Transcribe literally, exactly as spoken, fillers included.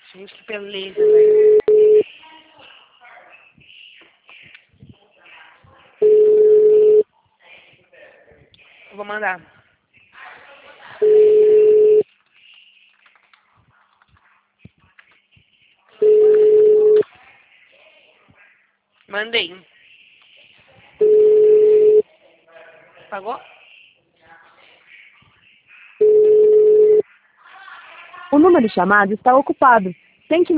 Gente, que beleza, velho. Eu vou mandar. Mandei. Pagou? O número chamado está ocupado. Tente